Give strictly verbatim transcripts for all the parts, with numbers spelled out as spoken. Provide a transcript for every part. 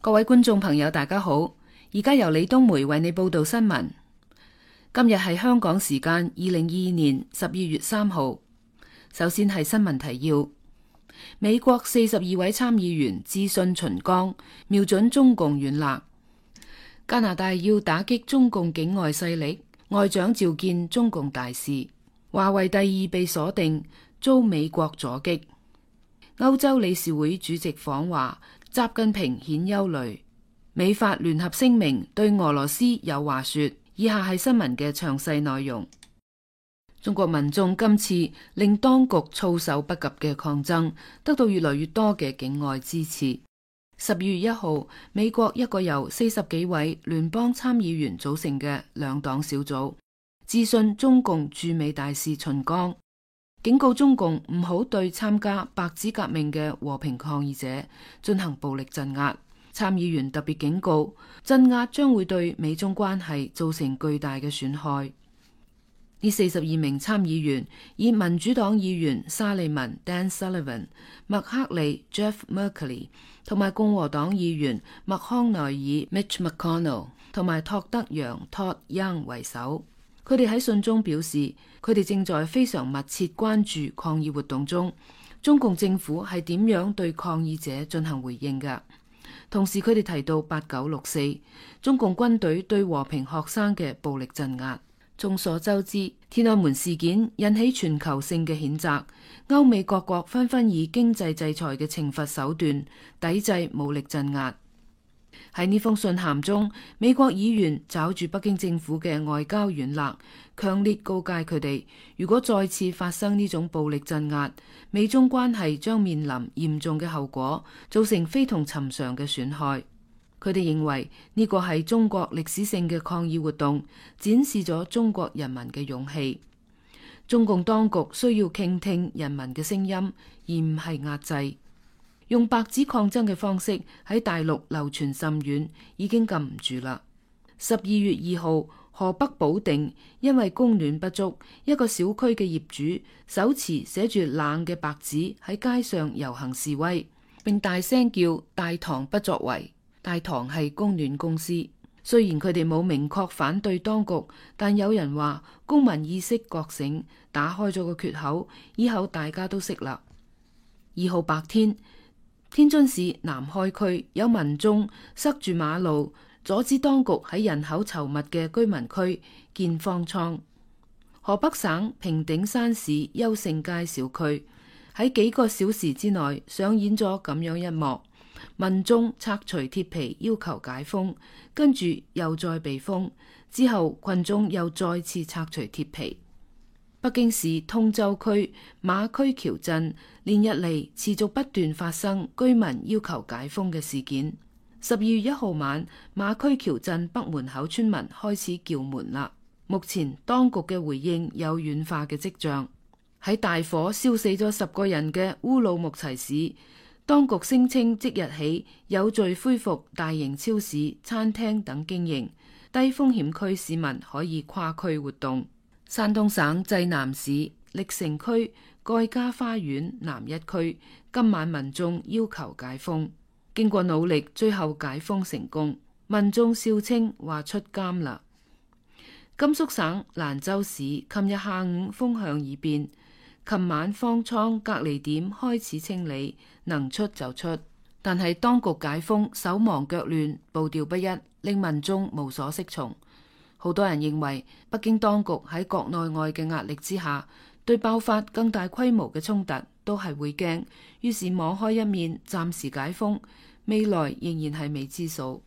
各位觀眾朋友，大家好！而家由李冬梅為你報道新聞。今日係香港時間二零二二年十二月三號。首先係新聞提要：美國四十二位參議員致信秦剛，瞄準中共軟肋。加拿大要打擊中共境外勢力，外長召見中共大使。華為第二被鎖定，遭美國阻擊。歐洲理事會主席訪華，習近平顯憂慮。美法聯合聲明對俄羅斯有話說。以下係新聞嘅詳細內容。中國民眾今次令當局措手不及嘅抗爭，得到越來越多嘅境外支持。十二月一號，美國一個由四十幾位聯邦參議員組成嘅兩黨小組，致信中共駐美大使秦剛，警告中共唔好對參加白紙革命嘅和平抗議者進行暴力鎮壓。參議員特別警告，鎮壓將會對美中關係造成巨大嘅損害。呢四十二名參議員以民主黨議員沙利文 Dan Sullivan、麥克利 Jeff Merkley 同埋共和黨議員麥康奈爾 Mitch McConnell 同埋托德楊 Todd Young 為首。佢哋喺信中表示，佢哋正在非常密切關注抗議活動中，中共政府係點樣對抗議者進行回應嘅。同時，佢哋提到八九六四中共軍隊對和平學生嘅暴力鎮壓。眾所周知，天安門事件引起全球性嘅譴責，歐美各國紛紛以經濟制裁嘅懲罰手段抵制武力鎮壓。喺呢封信函中，美國議員抓住北京政府嘅外交軟肋，強烈告誡佢哋，如果再次發生呢種暴力鎮壓，美中關係將面臨嚴重嘅後果，造成非同尋常嘅損害。佢哋認為呢個係中國歷史性嘅抗議活動，展示咗中國人民嘅勇氣。中共當局需要傾聽人民嘅聲音，而唔係壓制。用白紙抗爭嘅方式喺大陸流傳甚遠，已經禁唔住啦。十二月二號，河北保定因為供暖不足，一個小區嘅業主手持寫住冷嘅白紙喺街上遊行示威，並大聲叫大唐不作為。大唐係供暖公司，雖然佢哋冇明確反對當局，但有人話公民意識覺醒，打開咗個缺口，以後大家都識啦。二號白天，天津市南開區有民眾塞住馬路，阻止當局喺人口稠密嘅居民區建方艙。河北省平頂山市優勝街小區喺幾個小時之內上演咗咁樣一幕，民眾拆除鐵皮要求解封，跟住又再被封，之後群眾又再次拆除鐵皮。北京市通州區馬區橋鎮連日嚟持續不斷發生居民要求解封嘅事件。十二月一號晚，馬區橋鎮北門口村民開始叫門啦。目前當局嘅回應有軟化嘅跡象。喺大火燒死咗十個人嘅烏魯木齊市，當局聲稱即日起有序恢復大型超市、餐廳等經營，低風險區市民可以跨區活動。山東省濟南市歷城區蓋家花園南一區今晚民眾要求解封，經過努力最後解封成功，民眾笑稱話出監啦。甘肅省蘭州市琴日下午風向已變，琴晚方艙隔離點開始清理，能出就出，但係當局解封手忙腳亂，步調不一，令民眾無所適從。好多人認為北京當局喺國內外嘅壓力之下，對爆發更大規模嘅衝突都係會驚，於是網開一面，暫時解封，未來仍然係未知數。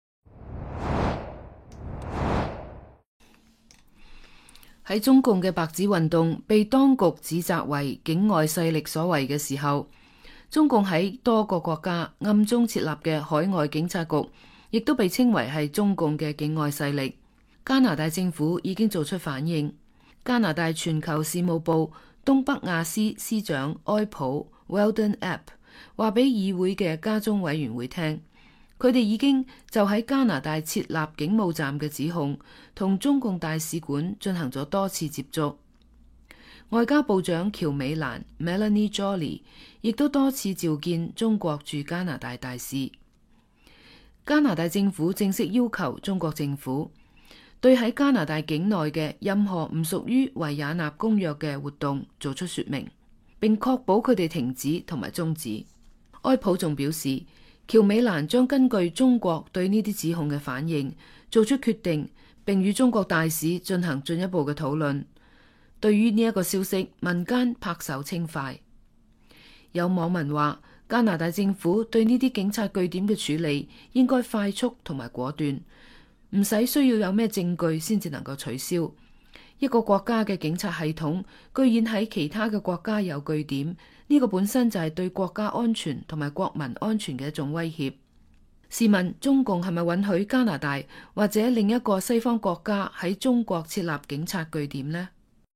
喺中共嘅白紙運動被當局指責為境外勢力所為嘅時候，中共喺多個國家暗中設立嘅海外警察局，亦都被稱為係中共嘅境外勢力。加拿大政府已經做出反應。加拿大全球事務部東北亞司司長埃普 Weldon Epp 話俾議會嘅加中委員會聽，佢哋已經就喺加拿大設立警務站嘅指控，同中共大使館進行咗多次接觸。外交部長喬美蘭 Melanie Joly 亦都多次召見中國駐加拿大大使。 加拿大政府正式要求中國政府對喺加拿大境內嘅任何唔屬於維也納公約嘅活動做出說明，並確保佢哋停止同埋終止。埃普仲表示，喬美蘭將根據中國對呢啲指控嘅反應做出決定，並與中國大使進行進一步嘅討論。對於呢一個消息，民間拍手稱快。有網民話，加拿大政府對呢啲警察據點嘅處理應該快速同埋果斷，唔使需要有咩證據先至能夠取消。一個國家嘅警察系統居然喺其他嘅國家有據點，呢個本身就係對國家安全同埋國民安全嘅一種威脅。試問中共係咪允許加拿大或者另一個西方國家喺中國設立警察據點呢？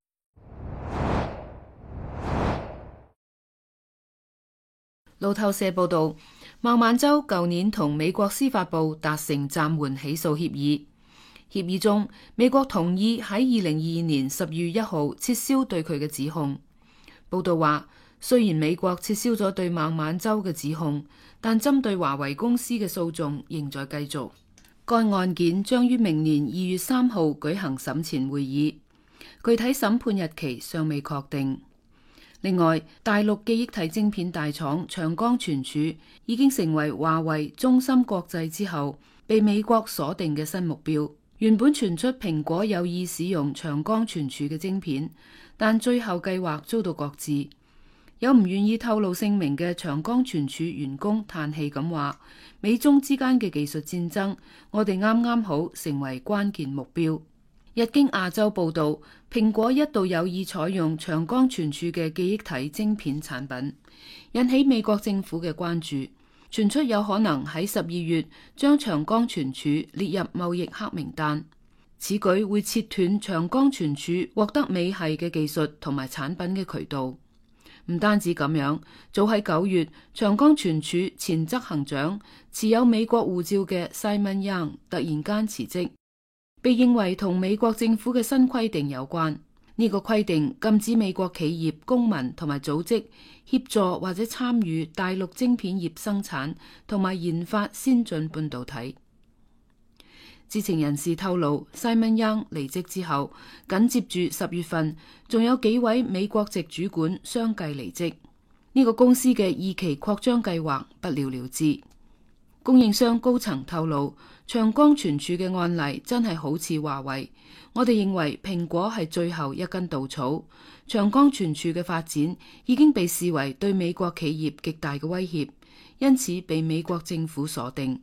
路透社報道，孟晚舟舊年同美國司法部達成暫緩起訴協議，協議中美國同意喺二零二二年十二月一號撤銷對佢嘅指控。報道話，雖然美國撤銷咗對孟晚舟嘅指控，但針對華為公司嘅訴訟仍在繼續。該案件將於明年二月三號舉行審前會議，具體審判日期尚未確定。另外，大陸記憶體晶片大廠長江存儲已經成為華為、中芯國際之後被美國鎖定嘅新目標。原本傳出蘋果有意使用長江存儲嘅晶片，但最後計劃遭到擱置。有唔願意透露姓名嘅長江存儲員工嘆氣咁話：美中之間嘅技術戰爭，我哋啱啱好成為關鍵目標。日經亞洲報道，蘋果一度有意採用長江存儲嘅記憶體晶片產品，引起美國政府嘅關注，傳出有可能喺十二月將長江存儲列入貿易黑名單。此舉會切斷長江存儲獲得美系嘅技術同埋產品嘅渠道。唔單止咁樣，早喺九月，長江存儲前執行長持有美國護照嘅 Simon Young 突然間辭職。被認為同美國政府嘅新規定有關，呢個規定禁止美國企業、公民同埋組織協助或者參與大陸晶片業生產同埋研發先進半導體。知情人士透露，Simon Young 離職之後，緊接住十月份，仲有幾位美國籍主管相繼離職，呢個公司嘅二期擴張計劃不了了之。供應商高層透露，長江存儲嘅案例真係好似華為，我哋認為蘋果係最後一根稻草。長江存儲嘅發展已經被視為對美國企業極大嘅威脅，因此被美國政府鎖定。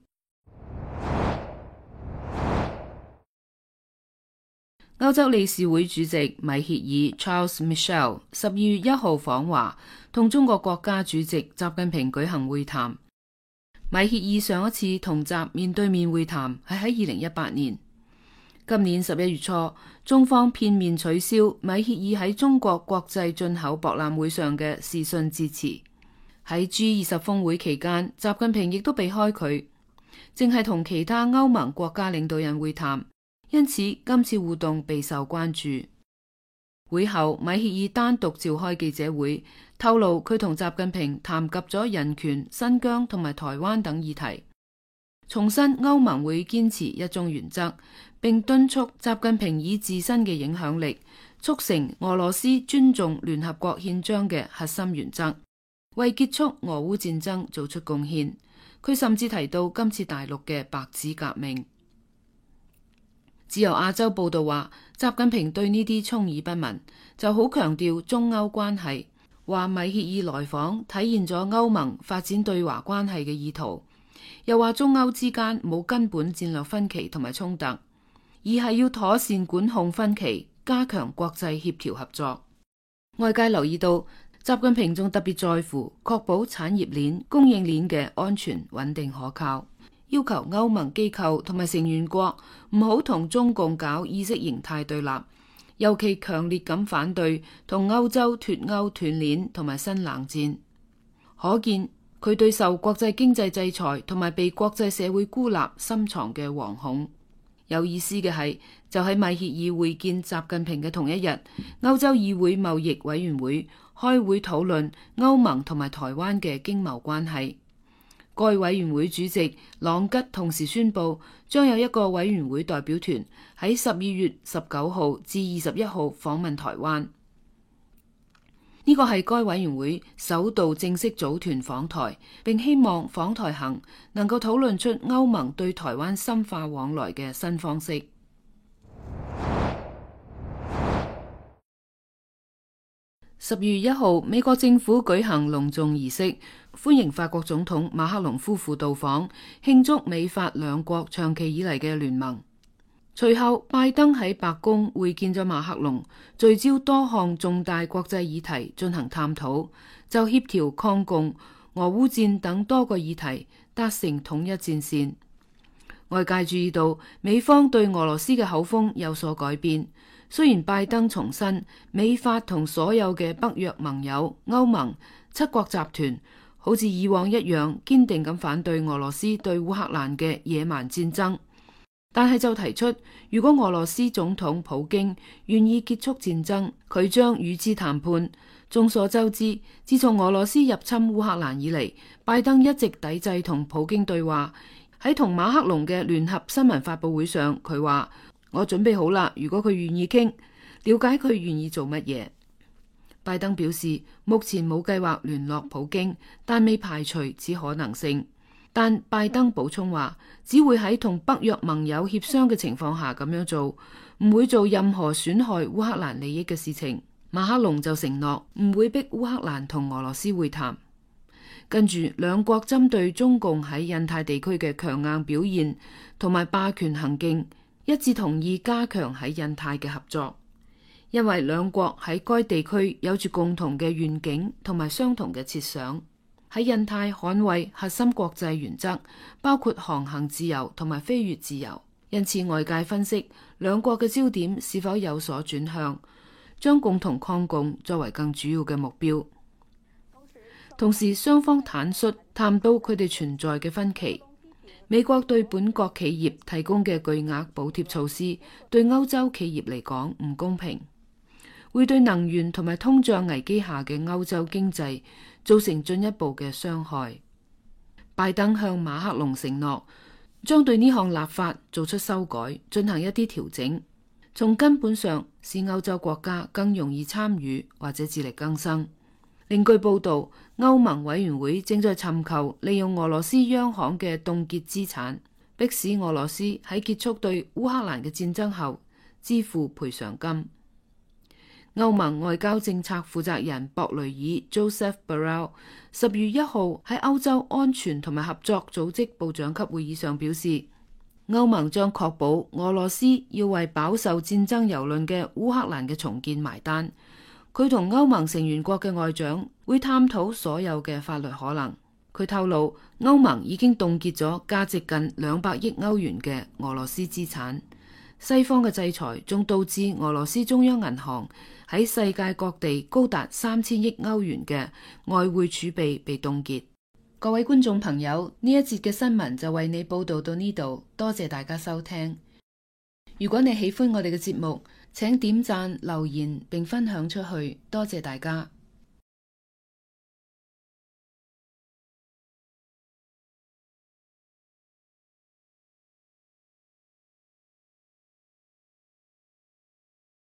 歐洲理事會主席米歇爾 Charles Michel 十二月一號訪華，同中國國家主席習近平舉行會談。米歇爾上一次同習面對面會談係喺二零一八年。今年十一月初，中方片面取消米歇爾喺中國國際進口博覽會上嘅視訊致辭。喺 G 二十峰會期間，習近平亦都避開佢，正係同其他歐盟國家領導人會談，因此今次互動備受關注。會後，米歇爾單獨召開記者會，透露佢同習近平談及咗人權、新疆同埋台灣等議題，重申歐盟會堅持一中原則，並敦促習近平以自身嘅影響力促成俄羅斯尊重聯合國憲章嘅核心原則，為結束俄烏戰爭做出貢獻。佢甚至提到今次大陸嘅白紙革命。自由亞洲報道話，習近平對呢啲充耳不聞，就好強調中歐關係，話米歇爾來訪體現咗歐盟發展對華關係嘅意圖，又話中歐之間冇根本戰略分歧同埋衝突，而係要妥善管控分歧，加強國際協調合作。外界留意到，習近平仲特別在乎確保產業鏈、供應鏈嘅安全、穩定、可靠。要求歐盟機構同埋成員國唔好同中共搞意識形態對立，尤其強烈咁反對同歐洲脫歐斷鏈同埋新冷戰。可見佢對受國際經濟制裁同埋被國際社會孤立深藏嘅惶恐。有意思嘅係，就喺米歇爾會見習近平嘅同一日，歐洲議會貿易委員會開會討論歐盟同埋台灣嘅經貿關係。 該委員會主席朗吉同時宣布，將有一個委員會代表團喺十二月十九號至二十一號訪問台灣。呢個係該委員會首度正式組團訪台，並希望訪台行能夠討論出歐盟對台灣深化往來嘅新方式。十二月一號，美國政府舉行隆重儀式，歡迎法國總統馬克龍夫婦到訪，慶祝美法兩國長期以嚟嘅聯盟。隨後，拜登喺白宮會見咗馬克龍，聚焦多項重大國際議題進行探討，就協調抗共、俄烏戰等多個議題達成統一戰線。外界注意到美方對俄羅斯嘅口風有所改變。雖然拜登重申美法同所有嘅北約盟友、歐盟、七國集團好似以往一樣堅定咁反對俄羅斯對烏克蘭嘅野蠻戰爭，但係就提出，如果俄羅斯總統普京願意結束戰爭，佢將與之談判。眾所周知，自從俄羅斯入侵烏克蘭以嚟，拜登一直抵制同普京對話。喺同馬克龍嘅聯合新聞發佈會上，佢話：我準備好啦，如果佢願意傾，了解佢願意做乜嘢。拜登表示，目前冇計劃聯絡普京，但未排除此可能性。但拜登補充話，只會喺同北約盟友協商嘅情況下咁樣做，唔會做任何損害烏克蘭利益嘅事情。馬克龍就承諾唔會逼烏克蘭同俄羅斯會談。跟住，兩國針對中共喺印太地區嘅強硬表現同埋霸權行徑，一致同意加強喺印太嘅合作，因為兩國喺該地區有住共同嘅願景同埋相同嘅設想，喺印太捍衛核心國際原則，包括航行自由同埋飛越自由。因此，外界分析兩國嘅焦點是否有所轉向，將共同抗共作為更主要嘅目標。同時，雙方坦率談到佢哋存在嘅分歧。美國對本國企業提供嘅巨額補貼措施，對歐洲企業嚟講唔公平，會對能源同埋通脹危機下嘅歐洲經濟造成進一步嘅傷害。拜登向馬克龍承諾，將對呢項立法做出修改，進行一啲調整，從根本上使歐洲國家更容易參與或者自力更生。另據報道，歐盟委員會正在尋求利用俄羅斯央行嘅凍結資產，迫使俄羅斯喺結束對烏克蘭嘅戰爭後支付賠償金。歐盟外交政策負責人博雷爾 Joseph Borrell 十月一號喺歐洲安全同埋合作組織部長級會議上表示，歐盟將確保俄羅斯要為飽受戰爭蹂躪嘅烏克蘭嘅重建埋單。佢同歐盟成員國嘅外長會探討所有嘅法律可能。佢透露，歐盟已經凍結咗價值近兩百億歐元嘅俄羅斯資產。西方嘅制裁仲導致俄羅斯中央銀行喺世界各地高達三千億歐元嘅外匯儲備被凍結。各位觀眾朋友，呢一節嘅新聞就為你報道到呢度，多謝大家收聽。如果你喜歡我哋嘅節目，請點讚、留言並分享出去，多謝大家。